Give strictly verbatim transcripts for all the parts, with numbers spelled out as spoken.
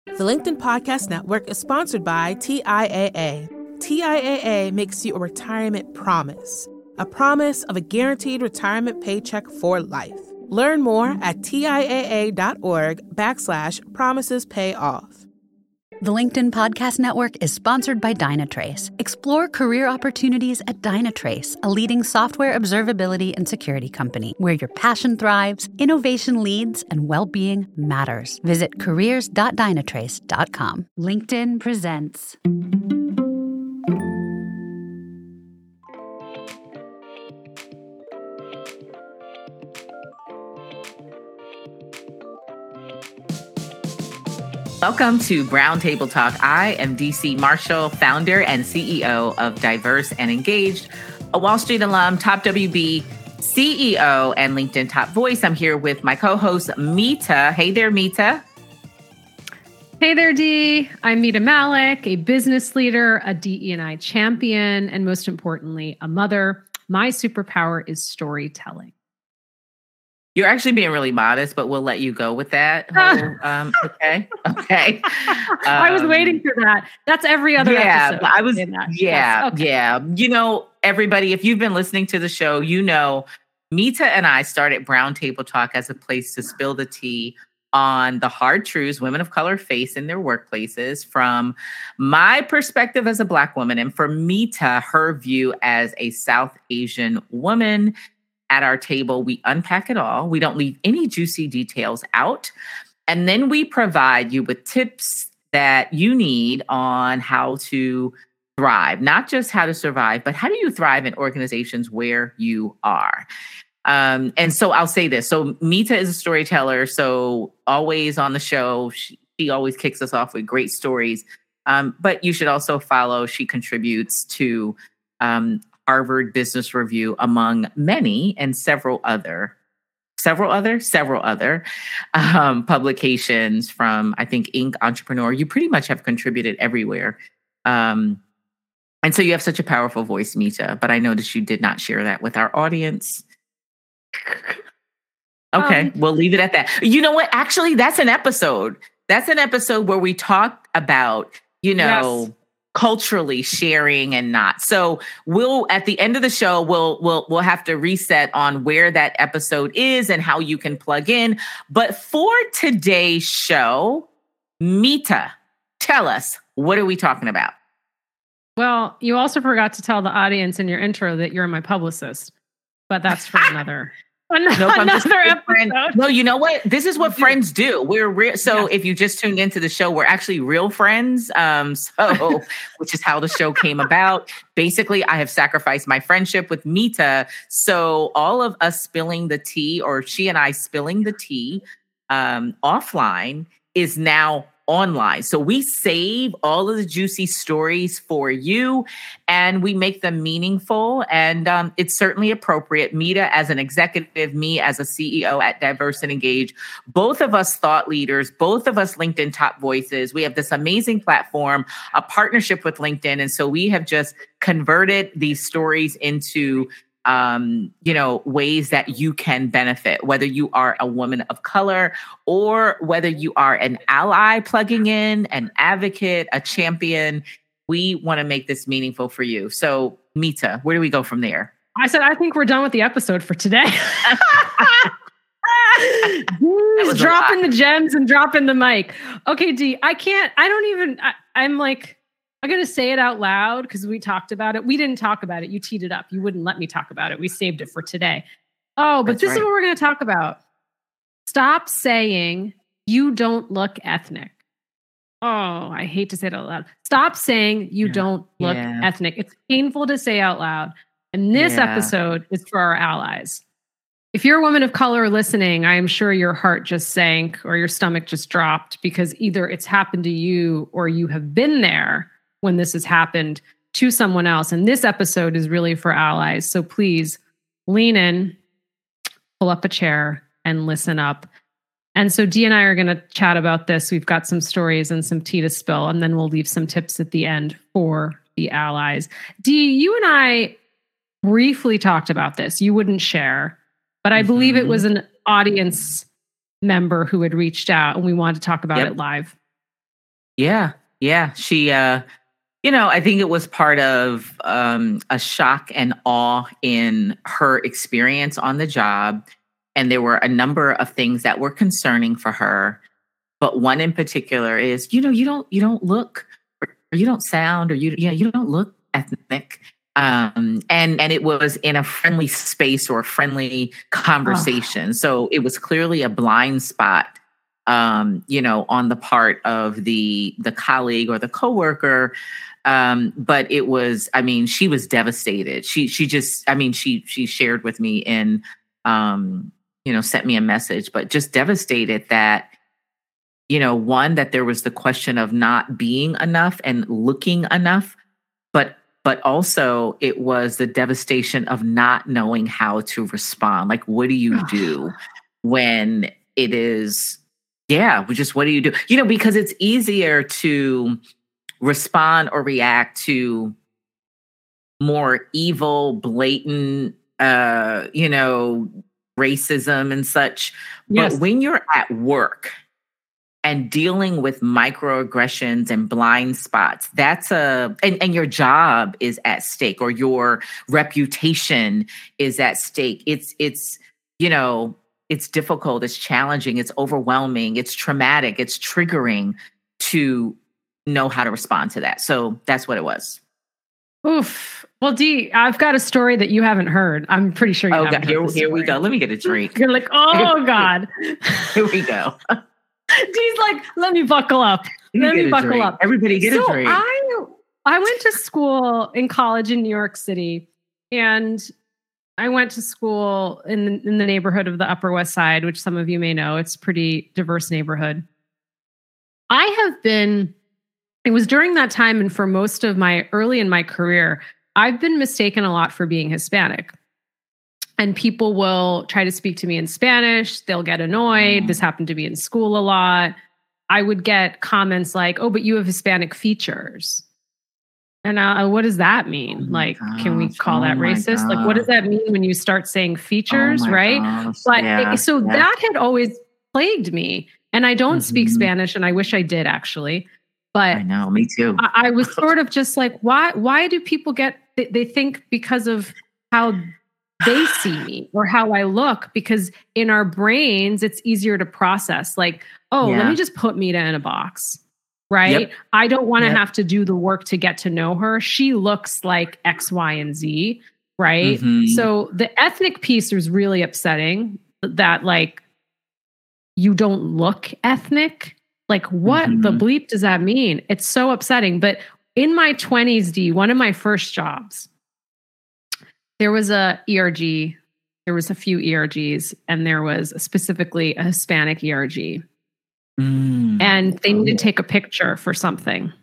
The LinkedIn Podcast Network is sponsored by T I A A. T I A A makes you a retirement promise, a promise of a guaranteed retirement paycheck for life. Learn more at TIAA.org backslash promises pay off. The LinkedIn Podcast Network is sponsored by Dynatrace. Explore career opportunities at Dynatrace, a leading software observability and security company where your passion thrives, innovation leads, and well-being matters. Visit careers dot dynatrace dot com. LinkedIn presents. Welcome to Brown Table Talk. I am D C Marshall, founder and C E O of Diverse and Engaged, a Wall Street alum, top W B C E O, and LinkedIn top voice. I'm here with my co-host, Mita. Hey there, Mita. Hey there, Dee. I'm Mita Malik, a business leader, a D E and I champion, and most importantly, a mother. My superpower is storytelling. You're actually being really modest, but we'll let you go with that. Whole, um, okay. Okay. Um, I was waiting for that. That's every other yeah, episode. I was, that. yeah, Yes. Okay. yeah. You know, everybody, if you've been listening to the show, you know, Mita and I started Brown Table Talk as a place to spill the tea on the hard truths women of color face in their workplaces from my perspective as a Black woman, and for Mita, her view as a South Asian woman. At our table, we unpack it all. We don't leave any juicy details out. And then we provide you with tips that you need on how to thrive, not just how to survive, but how do you thrive in organizations where you are? Um, and so I'll say this. So Mita is a storyteller. So always on the show, she, she always kicks us off with great stories. Um, but you should also follow. She contributes to um, Harvard Business Review, among many, and several other, several other, several other um, publications from, I think, Inc, Entrepreneur. You pretty much have contributed everywhere. Um, and so you have such a powerful voice, Mita, but I noticed you did not share that with our audience. Okay, um, we'll leave it at that. You know what? Actually, that's an episode. That's an episode where we talk about, you know, yes. culturally sharing and not. So we'll, at the end of the show, we'll, we'll, we'll have to reset on where that episode is and how you can plug in. But for today's show, Mita, tell us, what are we talking about? Well, you also forgot to tell the audience in your intro that you're my publicist, but that's for another Another, nope, another episode. No, you know what? This is what friends do. We're real. So yeah. If you just tuned into the show, we're actually real friends. Um, so which is how the show came about. Basically, I have sacrificed my friendship with Mita. So all of us spilling the tea, or she and I spilling the tea um, offline, is now online. So we save all of the juicy stories for you and we make them meaningful. And um, it's certainly appropriate. Mita as an executive, me as a C E O at Diverse and Engage, both of us thought leaders, both of us LinkedIn top voices. We have this amazing platform, a partnership with LinkedIn. And so we have just converted these stories into um, you know, ways that you can benefit, whether you are a woman of color or whether you are an ally plugging in, an advocate, a champion. We want to make this meaningful for you. So, Mita, where do we go from there? I said, I think we're done with the episode for today. Dropping the gems and dropping the mic. Okay, Dee, I can't, I don't even, I, I'm like, I'm going to say it out loud because we talked about it. We didn't talk about it. You teed it up. You wouldn't let me talk about it. We saved it for today. Oh, but That's this right. is what we're going to talk about. Stop saying you don't look ethnic. Oh, I hate to say it out loud. Stop saying you yeah. don't look yeah. ethnic. It's painful to say out loud. And this yeah. episode is for our allies. If you're a woman of color listening, I am sure your heart just sank or your stomach just dropped because either it's happened to you or you have been there when this has happened to someone else. And this episode is really for allies. So please lean in, pull up a chair, and listen up. And so Dee and I are going to chat about this. We've got some stories and some tea to spill, and then we'll leave some tips at the end for the allies. Dee, you and I briefly talked about this. You wouldn't share, but I mm-hmm. believe it was an audience member who had reached out, and we wanted to talk about yep. it live. Yeah. Yeah. She, uh, you know, I think it was part of um, a shock and awe in her experience on the job. And there were a number of things that were concerning for her. But one in particular is, you know, you don't, you don't look, or you don't sound, or you, yeah, you don't look ethnic. Um, and, and it was in a friendly space or a friendly conversation. Oh. So it was clearly a blind spot, um, you know, on the part of the, the colleague or the coworker. Um, but it was, I mean, she was devastated. She, she just, I mean, she, she shared with me and, um, you know, sent me a message, but just devastated that, you know, one, that there was the question of not being enough and looking enough, but, but also it was the devastation of not knowing how to respond. Like, what do you do when it is, yeah, just what do you do? You know, because it's easier to respond or react to more evil, blatant, uh, you know, racism and such. Yes. But when you're at work and dealing with microaggressions and blind spots, that's a, and, and your job is at stake or your reputation is at stake. It's, it's, you know, it's difficult, it's challenging, it's overwhelming, it's traumatic, it's triggering to know how to respond to that. So that's what it was. Oof. Well, Dee, I've got a story that you haven't heard. I'm pretty sure you oh, haven't God. heard. Here, here we go. Let me get a drink. You're like, oh God. Here we go. Dee's like, let me buckle up. Let, let me buckle drink. up. Everybody get so a drink. I, I went to school in college in New York City, and I went to school in the, in the neighborhood of the Upper West Side, which some of you may know. It's a pretty diverse neighborhood. I have been, it was during that time, and for most of my early in my career, I've been mistaken a lot for being Hispanic. And people will try to speak to me in Spanish. They'll get annoyed. This happened to me in school a lot. I would get comments like, oh, but you have Hispanic features. And uh, what does that mean? Oh like, gosh. can we call oh that racist? Like, what does that mean when you start saying features, oh right? Gosh. But yeah. it, so yeah. that had always plagued me. And I don't mm-hmm. speak Spanish, and I wish I did actually. But I know, me too. I, I was sort of just like, why? Why do people get? They, they think because of how they see me or how I look, because in our brains, it's easier to process. Like, oh, yeah. let me just put Mita in a box, right? Yep. I don't want to yep. have to do the work to get to know her. She looks like X, Y, and Z, right? Mm-hmm. So the ethnic piece was really upsetting that, like, you don't look ethnic. Like, what mm-hmm. the bleep does that mean? It's so upsetting. But in my twenties, Dee, one of my first jobs, there was a E R G, there was a few E R Gs, and there was specifically a Hispanic E R G. Mm. And they needed to take a picture for something.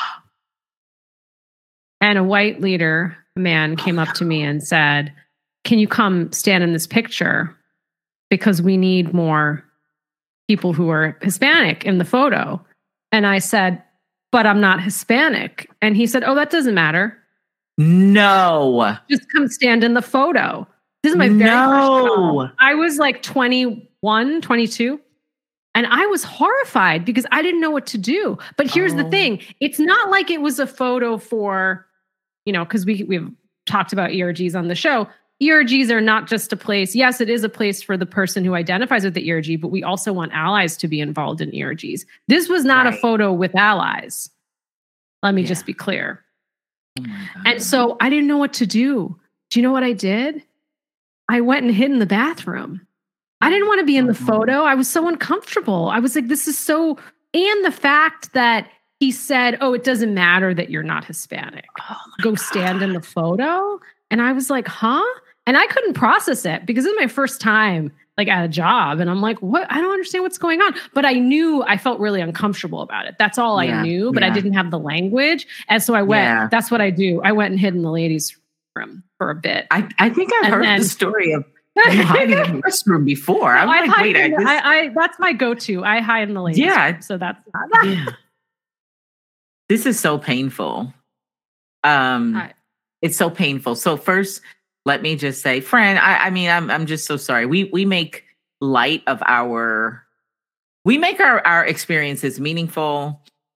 And a white leader, a man, came up to me and said, can you come stand in this picture? Because we need more people who are Hispanic in the photo. And I said, but I'm not Hispanic. And he said, oh, that doesn't matter. No. Just come stand in the photo. This is my very no. first job. I was like twenty-one, twenty-two. And I was horrified because I didn't know what to do. But here's oh. the thing. It's not like it was a photo for, you know, because we, we've talked about E R Gs on the show. E R Gs are not just a place. Yes, it is a place for the person who identifies with the E R G, but we also want allies to be involved in E R Gs. This was not right. a photo with allies. Let me yeah. just be clear. Oh and so I didn't know what to do. Do you know what I did? I went and hid in the bathroom. I didn't want to be in the photo. I was so uncomfortable. I was like, this is so, and the fact that he said, oh, it doesn't matter that you're not Hispanic. Oh Go God. stand in the photo. And I was like, huh? And I couldn't process it because it was my first time like at a job. And I'm like, what? I don't understand what's going on. But I knew I felt really uncomfortable about it. That's all yeah, I knew, but yeah. I didn't have the language. And so I went, yeah. that's what I do. I went and hid in the ladies' room for a bit. I, I think I've and heard then, the story of you hiding in the restroom before. I'm I like, wait, I, just... I, I that's my go-to. I hide in the ladies' yeah. room. So that's not yeah. This is so painful. Um, I, it's so painful. So first, let me just say, friend, I, I mean, I'm I'm just so sorry. We we make light of our, we make our, our experiences meaningful.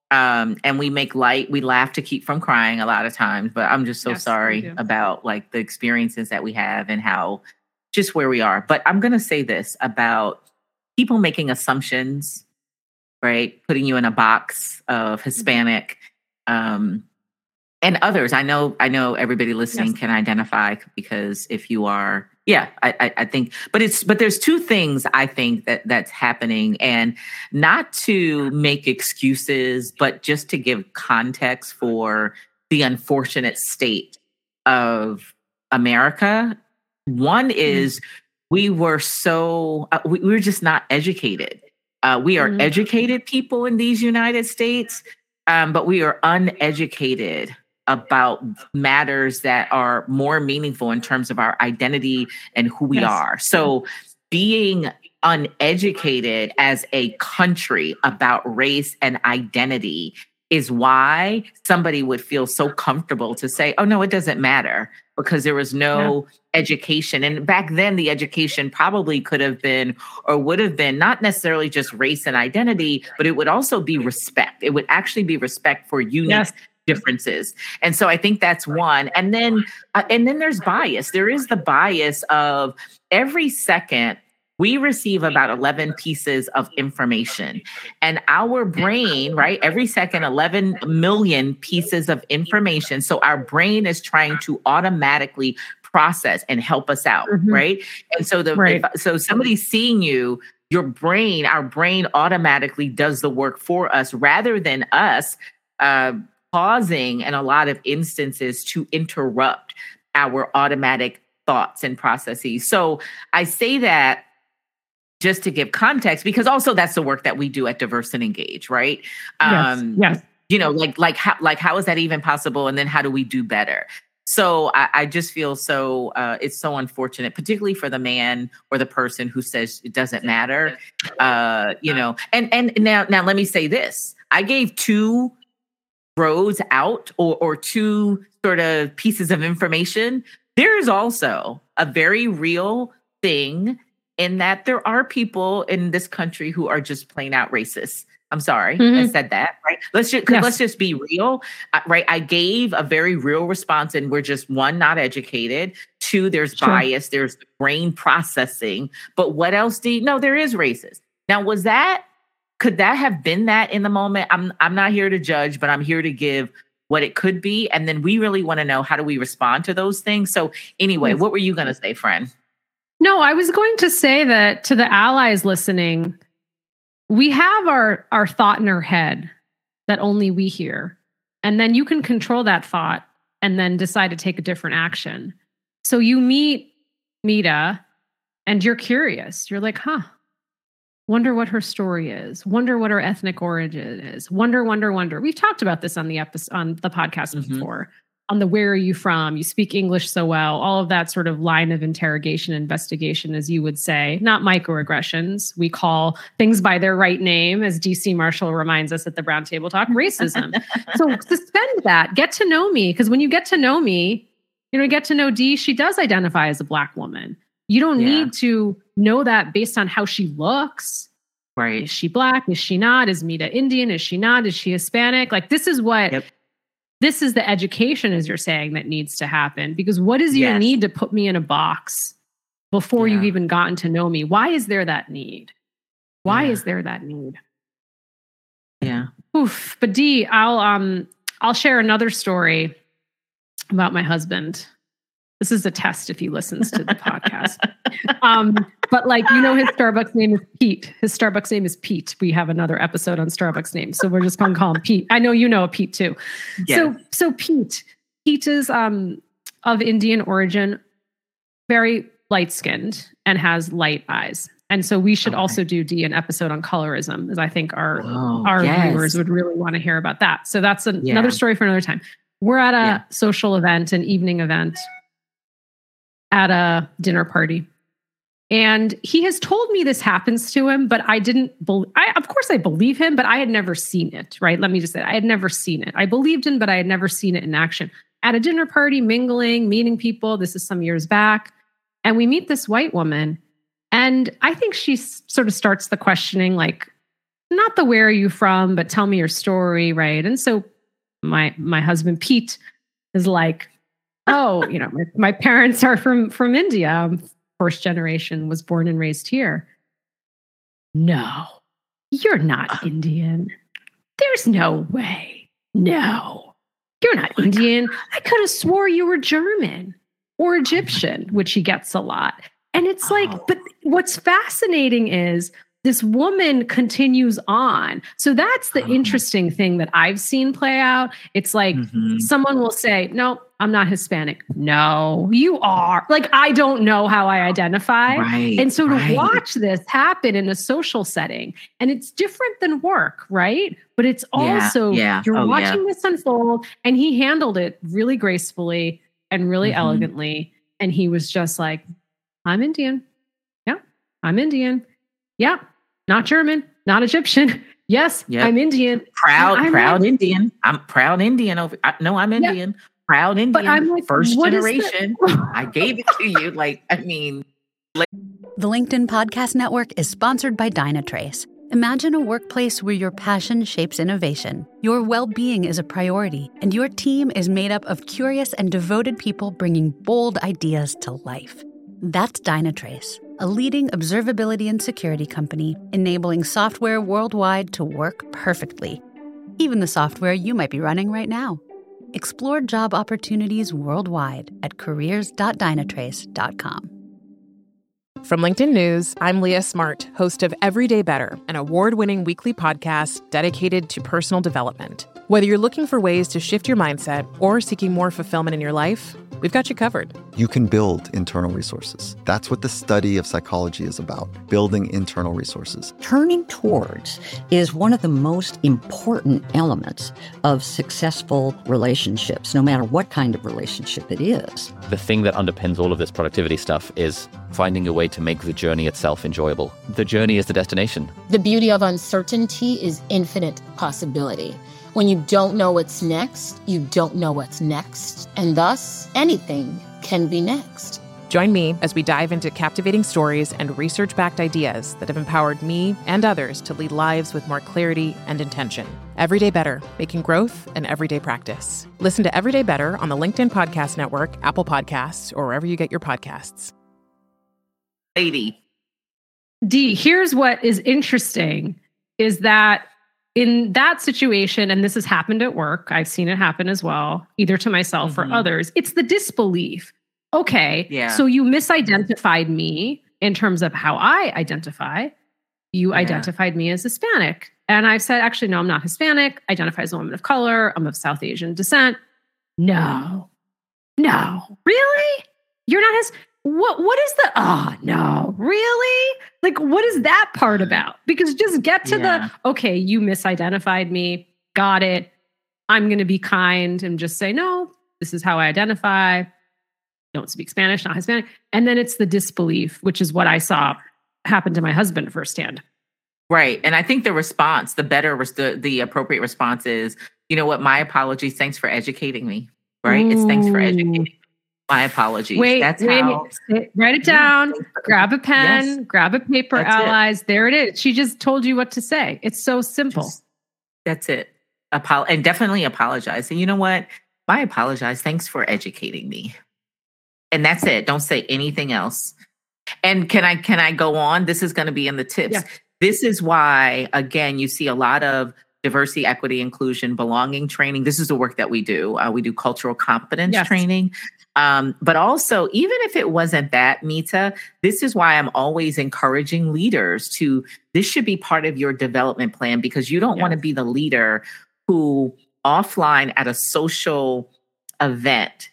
Um, and we make light, we laugh to keep from crying a lot of times, but I'm just so Yes, we sorry do. about like the experiences that we have and how just where we are. But I'm going to say this about people making assumptions, right? Putting you in a box of Hispanic, um, and others. I know, I know everybody listening Yes. can identify because if you are, yeah, I, I, I think, but it's, but there's two things I think that that's happening, and not to make excuses, but just to give context for the unfortunate state of America. One is we were so, uh, we, we were just not educated. Uh, we are Mhm. educated people in these United States, um, but we are uneducated about matters that are more meaningful in terms of our identity and who we Yes. are. So being uneducated as a country about race and identity is why somebody would feel so comfortable to say, oh, no, it doesn't matter, because there was no education. And back then, the education probably could have been or would have been not necessarily just race and identity, but it would also be respect. It would actually be respect for unique Yes. differences. And so I think that's one. And then, uh, and then there's bias. There is the bias of every second we receive about eleven pieces of information, and our brain, right? Every second, eleven million pieces of information. So our brain is trying to automatically process and help us out, Mhm. right? And so the Right. if, so somebody's seeing you, your brain, our brain automatically does the work for us rather than us uh, pausing in a lot of instances to interrupt our automatic thoughts and processes. So I say that just to give context, because also that's the work that we do at Diverse and Engage, right? Yes. Yes. You know, like like how like how is that even possible? And then how do we do better? So I, I just feel so uh, it's so unfortunate, particularly for the man or the person who says it doesn't matter. Uh, you know, and and now now let me say this: I gave two roads out or or two sort of pieces of information. There is also a very real thing in that there are people in this country who are just plain out racist. I'm sorry, I Mhm. said that, right? Let's just 'cause Yes. let's just be real, uh, right? I gave a very real response, and we're just one, not educated. Two, there's Sure. bias, there's brain processing. But what else do you? No, there is racist. Now, was that? Could that have been that in the moment? I'm I'm not here to judge, but I'm here to give what it could be, and then we really want to know how do we respond to those things. So anyway, Yes. what were you going to say, friend? No, I was going to say that to the allies listening, we have our, our thought in our head that only we hear. And then you can control that thought and then decide to take a different action. So you meet Mita and you're curious. You're like, huh, wonder what her story is. Wonder what her ethnic origin is. Wonder, wonder, wonder. We've talked about this on the episode, on the podcast Mhm. before. On the where are you from? You speak English so well. All of that sort of line of interrogation, investigation, as you would say, not microaggressions. We call things by their right name, as D C Marshall reminds us at the Brown Table Talk, racism. So suspend that. Get to know me, because when you get to know me, you know, get to know Dee. She does identify as a Black woman. You don't Yeah. need to know that based on how she looks. Right. Is she Black? Is she not? Is Mita Indian? Is she not? Is she Hispanic? Like, this is what. Yep. This is the education, as you're saying, that needs to happen. Because what is your Yes. need to put me in a box before Yeah. you've even gotten to know me? Why is there that need? Why Yeah. is there that need? Yeah. Oof. But Dee, I'll um I'll share another story about my husband. This is a test if he listens to the podcast. Um, but like, you know, his Starbucks name is Pete. His Starbucks name is Pete. We have another episode on Starbucks names, so we're just going to call him Pete. I know you know Pete too. Yes. So, so Pete, Pete is um, of Indian origin, very light skinned, and has light eyes. And so we should Okay. also do D an episode on colorism, as I think our Oh, our yes. viewers would really want to hear about that. So that's an, Yeah. another story for another time. We're at a Yeah. social event, an evening event, at a dinner party. And he has told me this happens to him, but I didn't believe, I, of course I believe him, but I had never seen it, right? Let me just say, I had never seen it. I believed him, but I had never seen it in action. At a dinner party, mingling, meeting people, this is some years back. And we meet this white woman. And I think she s- sort of starts the questioning, like, not the where are you from, but tell me your story, right? And so my my husband Pete is like, oh, you know, my, my parents are from from India. I'm first generation, was born and raised here. No, you're not Indian. There's no way. No, you're not Indian. I could have swore you were German or Egyptian, which he gets a lot. And it's like, but what's fascinating is this woman continues on. So that's the interesting thing that I've seen play out. It's like mm-hmm. someone will say, no, I'm not Hispanic. No, you are. Like, I don't know how I identify. Right, and so to right. watch this happen in a social setting, and it's different than work, right? But it's also, yeah, yeah. you're oh, watching yeah. this unfold, and he handled it really gracefully and really mm-hmm. elegantly. And he was just like, I'm Indian. Yeah, I'm Indian. Yeah, not German, not Egyptian. Yes, yep. I'm Indian. Proud, I'm proud like, Indian. I'm proud Indian. Over. I, no, I'm Indian. Yeah. Proud Indian. But I'm like, first what generation. I gave it to you. Like, I mean. Like- the LinkedIn Podcast Network is sponsored by Dynatrace. Imagine a workplace where your passion shapes innovation, your well-being is a priority, and your team is made up of curious and devoted people bringing bold ideas to life. That's Dynatrace, a leading observability and security company enabling software worldwide to work perfectly. Even the software you might be running right now. Explore job opportunities worldwide at careers dot dynatrace dot com. From LinkedIn News, I'm Leah Smart, host of Everyday Better, an award-winning weekly podcast dedicated to personal development. Whether you're looking for ways to shift your mindset or seeking more fulfillment in your life, we've got you covered. You can build internal resources. That's what the study of psychology is about, building internal resources. Turning towards is one of the most important elements of successful relationships, no matter what kind of relationship it is. The thing that underpins all of this productivity stuff is finding a way to make the journey itself enjoyable. The journey is the destination. The beauty of uncertainty is infinite possibility. When you don't know what's next, you don't know what's next. And thus, anything can be next. Join me as we dive into captivating stories and research-backed ideas that have empowered me and others to lead lives with more clarity and intention. Everyday Better, making growth an everyday practice. Listen to Everyday Better on the LinkedIn Podcast Network, Apple Podcasts, or wherever you get your podcasts. Lady. D, here's what is interesting is that in that situation, and this has happened at work, I've seen it happen as well, either to myself mm-hmm. or others, it's the disbelief. Okay, yeah. so you misidentified me in terms of how I identify. You yeah. identified me as Hispanic. And I've said, actually, no, I'm not Hispanic. I identify as a woman of color. I'm of South Asian descent. No, no, really? You're not his... What what is the oh no really like what is that part about? Because just get to yeah. the okay, you misidentified me, got it, I'm going to be kind and just say no, this is how I identify, don't speak Spanish, not Hispanic. And then it's the disbelief, which is what I saw happen to my husband firsthand. Right. And I think the response, the better the, the appropriate response is, you know what, my apologies, thanks for educating me. Right. Ooh. It's thanks for educating me. My apologies. Wait, That's wait, how. Write it down. Grab a pen. Yes. Grab a paper, That's allies. It. There it is. She just told you what to say. It's so simple. Just, that's it. Apol- and definitely apologize. And you know what? I apologize. Thanks for educating me. And that's it. Don't say anything else. And can I can I go on? This is going to be in the tips. Yeah. This is why, again, you see a lot of diversity, equity, inclusion, belonging training. This is the work that we do. Uh, we do cultural competence yes. training. Um, but also, even if it wasn't that, Mita, this is why I'm always encouraging leaders to, this should be part of your development plan, because you don't yes. want to be the leader who offline at a social event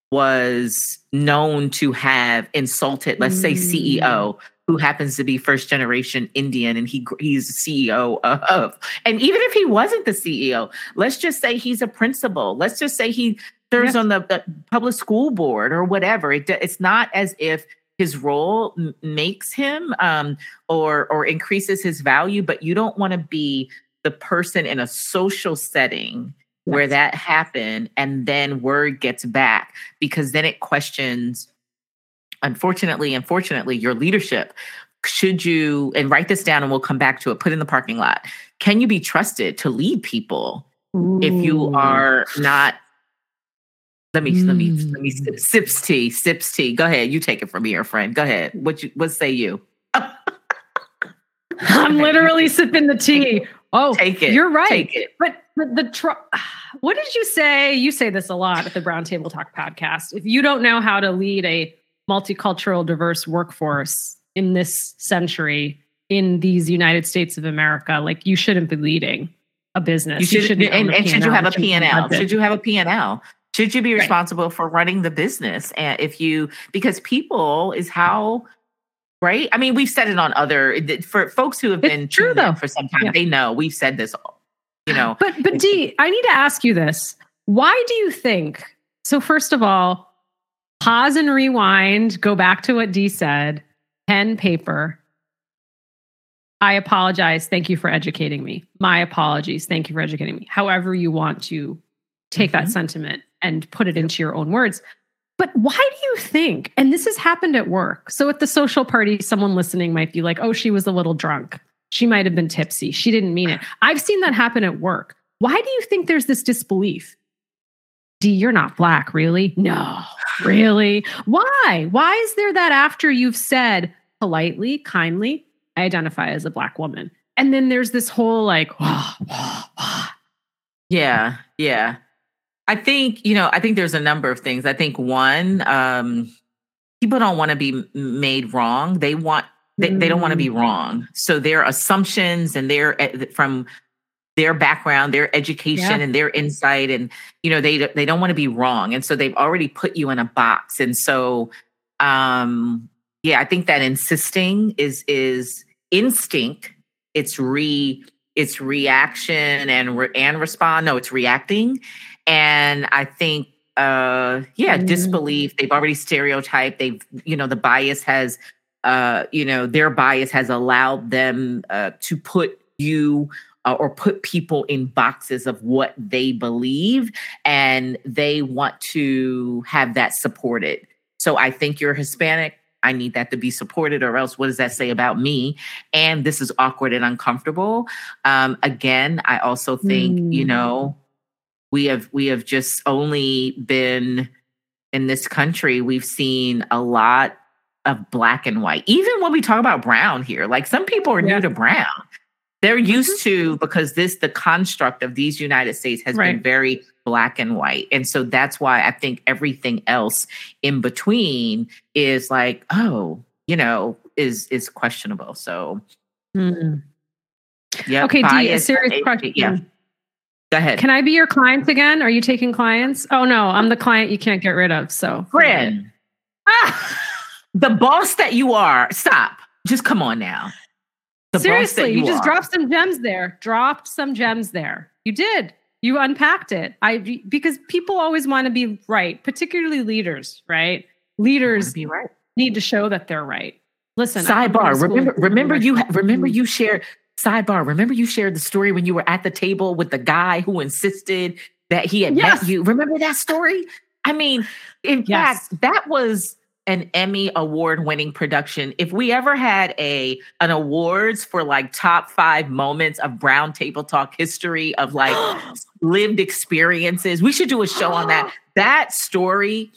was known to have insulted, let's mm. say C E O, who happens to be first generation Indian, and he he's the C E O of, and even if he wasn't the C E O, let's just say he's a principal. Let's just say he serves yes. on the, the public school board or whatever. It, it's not as if his role m- makes him um, or or increases his value, but you don't want to be the person in a social setting yes. where that happened and then word gets back, because then it questions, unfortunately, unfortunately, your leadership. should you, and write this down and we'll come back to it, put in the parking lot. Can you be trusted to lead people Ooh. if you are not, let me, mm. let me, let me, sip, sips tea, sips tea. Go ahead. You take it from here, friend. Go ahead. What you, what say you? I'm literally sipping the tea. Oh, take it. You're right. Take it. But, but the, tr- what did you say? You say this a lot at the Brown Table Talk podcast. If you don't know how to lead a multicultural, diverse workforce in this century, in these United States of America, like you shouldn't be leading a business. You should, you and, and should you have a P and L? Should you have a P and L? Should you be responsible right. for running the business? And if you, because people is how, right? I mean, we've said it on other, for folks who have been true though for some time, yeah. they know we've said this, you know. But, but Dee, I need to ask you this. Why do you think, so first of all, pause and rewind, go back to what Dee said, pen, paper. I apologize. Thank you for educating me. My apologies. Thank you for educating me. However you want to take mm-hmm. that sentiment and put it into your own words. But why do you think, and this has happened at work. So at the social party, someone listening might be like, oh, she was a little drunk. She might have been tipsy. She didn't mean it. I've seen that happen at work. Why do you think there's this disbelief? Dee, you're not Black, really? No, really? Why? Why is there that after you've said politely, kindly, I identify as a Black woman? And then there's this whole like, wah, wah, wah. Yeah, yeah. I think, you know, I think there's a number of things. I think one, um, people don't want to be made wrong. They want, they, mm. they don't want to be wrong. So their assumptions and their, from their background, their education yeah. and their insight, and, you know, they, they don't want to be wrong. And so they've already put you in a box. And so, um, yeah, I think that insisting is, is instinct. It's re, it's reaction and, re, and respond. No, it's reacting. And I think, uh, yeah, mm. disbelief, they've already stereotyped. They've, you know, the bias has, uh, you know, their bias has allowed them uh, to put you uh, or put people in boxes of what they believe, and they want to have that supported. So I think you're Hispanic. I need that to be supported, or else what does that say about me? And this is awkward and uncomfortable. Um, again, I also think, mm. you know, We have we have just only been in this country. We've seen a lot of Black and white. Even when we talk about brown here, like some people are yeah. new to brown. They're used to, because this the construct of these United States has right. been very Black and white, and so that's why I think everything else in between is like, oh, you know, is is questionable. So, mm. yeah. Okay, Dee, a serious it, question. Yeah. Go ahead. Can I be your client again? Are you taking clients? Oh, no, I'm the client you can't get rid of. So, friend, ah, the boss that you are, stop. Just come on now. The Seriously, you, you just are. dropped some gems there. Dropped some gems there. You did. You unpacked it. I because people always want to be right, particularly leaders, right? Leaders be right. need to show that they're right. Listen, sidebar. Remember, remember you. Remember you shared. Sidebar, remember you shared the story when you were at the table with the guy who insisted that he had yes. met you. Remember that story? I mean, in yes. fact, that was an Emmy award winning production. If we ever had a an awards for like top five moments of Brown Table Talk history of like lived experiences, we should do a show on that. That story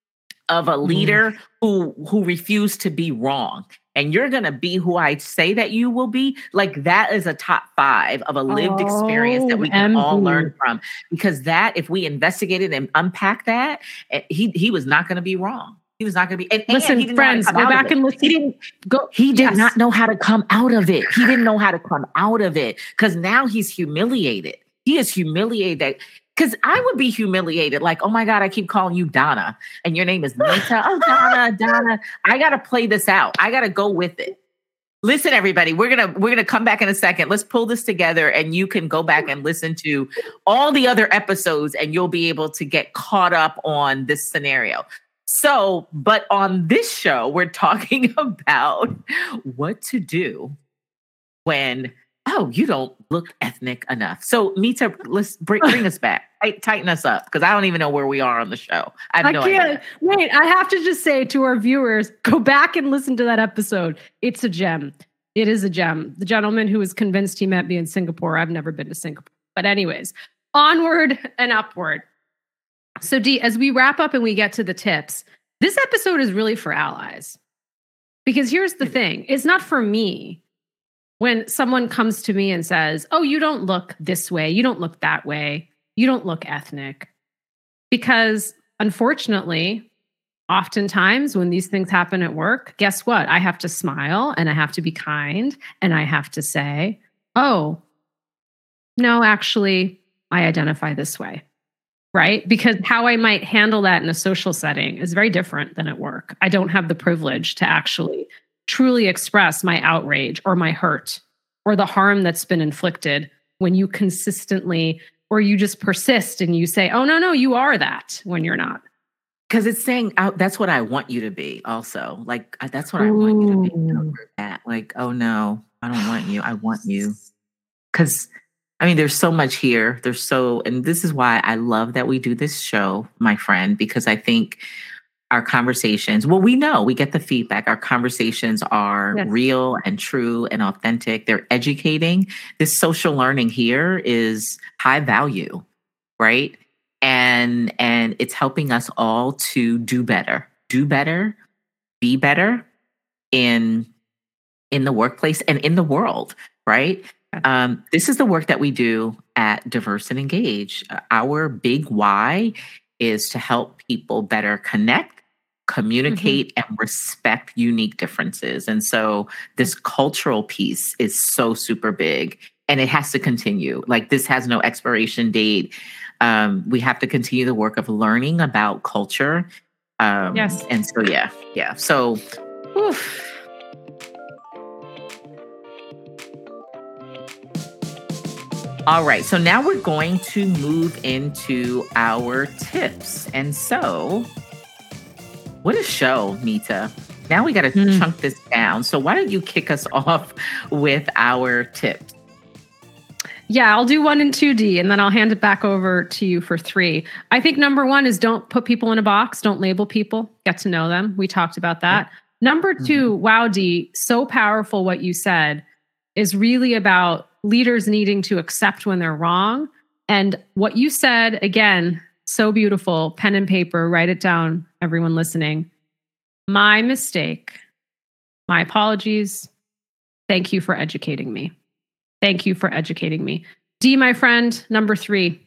of a leader mm. who who refused to be wrong. And you're going to be who I say that you will be. Like that is a top five of a lived oh, experience that we can M V. all learn from. Because that, if we investigated and unpack that, he he was not going to be wrong. He was not going to be. And, listen, and friends, go back and listen. He didn't go. He did yes. not know how to come out of it. He didn't know how to come out of it because now he's humiliated. He is humiliated. Because I would be humiliated, like, oh my God, I keep calling you Donna, and your name is Nita. Oh, Donna, Donna. I gotta play this out. I gotta go with it. Listen, everybody, we're gonna we're gonna come back in a second. Let's pull this together, and you can go back and listen to all the other episodes, and you'll be able to get caught up on this scenario. So, but on this show, we're talking about what to do when oh, you don't look ethnic enough. So Mita, let's bring, bring us back. Tighten us up, because I don't even know where we are on the show. I have I no can't, idea. Wait, I have to just say to our viewers, go back and listen to that episode. It's a gem. It is a gem. The gentleman who was convinced he met me in Singapore. I've never been to Singapore. But anyways, onward and upward. So Dee, as we wrap up and we get to the tips, this episode is really for allies. Because here's the thing. It's not for me. When someone comes to me and says, oh, you don't look this way. You don't look that way. You don't look ethnic. Because unfortunately, oftentimes when these things happen at work, guess what? I have to smile and I have to be kind and I have to say, oh, no, actually, I identify this way, right? Because how I might handle that in a social setting is very different than at work. I don't have the privilege to actually truly express my outrage or my hurt or the harm that's been inflicted when you consistently or you just persist and you say, oh, no, no, you are that when you're not. Because it's saying, oh, that's what I want you to be also. Like, that's what I want you to be. That. Like, oh, no, I don't want you. I want you. Because, I mean, there's so much here. There's so, and this is why I love that we do this show, my friend, because I think our conversations, well, we know, we get the feedback. Our conversations are yes. real and true and authentic. They're educating. This social learning here is high value, right? And and it's helping us all to do better, do better, be better in in the workplace and in the world, right? Um, this is the work that we do at Diverse and Engage. Our big why is to help people better connect, communicate, mm-hmm. and respect unique differences. And so this cultural piece is so super big, and it has to continue. Like, this has no expiration date. Um, we have to continue the work of learning about culture. Um, yes. And so, yeah, yeah. So, oof. All right. So now we're going to move into our tips. And so, what a show, Mita. Now we got to mm. chunk this down. So why don't you kick us off with our tips? Yeah, I'll do one and two D, and then I'll hand it back over to you for three. I think number one is don't put people in a box. Don't label people. Get to know them. We talked about that. Yeah. Number two, mm-hmm. wow, Dee, so powerful what you said is really about leaders needing to accept when they're wrong. And what you said, again, so beautiful. Pen and paper, write it down, everyone listening. My mistake. My apologies. Thank you for educating me. Thank you for educating me. Dee, my friend, number three.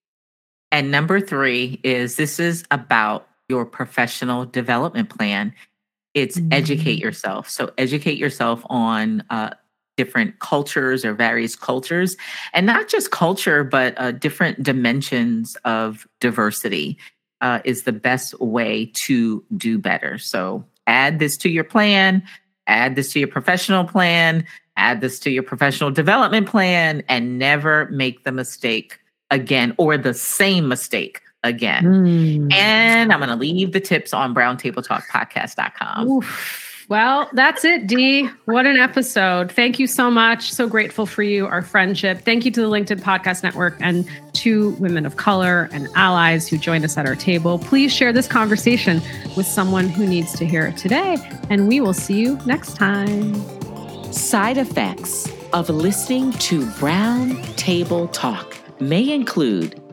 And number three is this is about your professional development plan. It's mm-hmm. educate yourself. So educate yourself on uh, different cultures or various cultures, and not just culture, but uh, different dimensions of diversity uh, is the best way to do better. So add this to your plan, add this to your professional plan, add this to your professional development plan, and never make the mistake again or the same mistake again. Mm. And I'm going to leave the tips on brown table talk podcast dot com. Oof. Well, that's it, Dee. What an episode. Thank you so much. So grateful for you, our friendship. Thank you to the LinkedIn Podcast Network and to women of color and allies who joined us at our table. Please share this conversation with someone who needs to hear it today, and we will see you next time. Side effects of listening to Brown Table Talk may include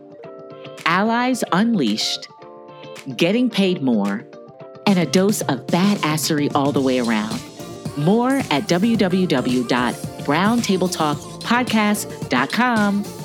allies unleashed, getting paid more, and a dose of badassery all the way around. More at w w w dot brown table talk podcast dot com.